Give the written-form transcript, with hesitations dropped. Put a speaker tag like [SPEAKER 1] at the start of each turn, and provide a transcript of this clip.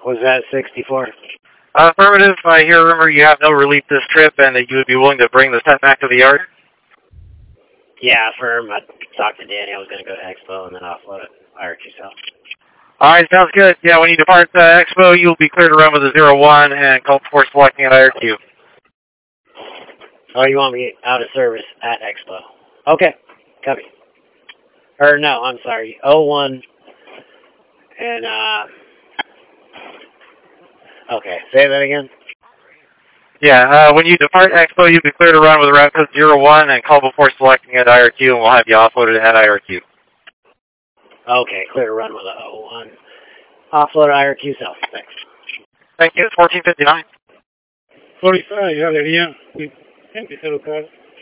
[SPEAKER 1] Was that 64?
[SPEAKER 2] Affirmative. I hear rumor you have no relief this trip and that you would be willing to bring the set back to the yard.
[SPEAKER 1] Yeah, firm. I talked to Danny. I was going to go to Expo and then offload it. IRQ South.
[SPEAKER 2] All right, sounds good. Yeah, when you depart Expo, you'll be cleared to run with a 01 and call before selecting at IRQ.
[SPEAKER 1] Oh, you want me out of service at Expo? Okay, copy. Or no, I'm sorry. 01 and okay, say that again.
[SPEAKER 2] Yeah, when you depart Expo, you'll be cleared to run with a route code 01 and call before selecting at IRQ, and we'll have you offloaded at IRQ.
[SPEAKER 1] Okay, clear to run with a 01. Offload IRQ South. Thanks.
[SPEAKER 2] Thank you. It's 1459.
[SPEAKER 3] 45, yeah, yeah. Empty, car.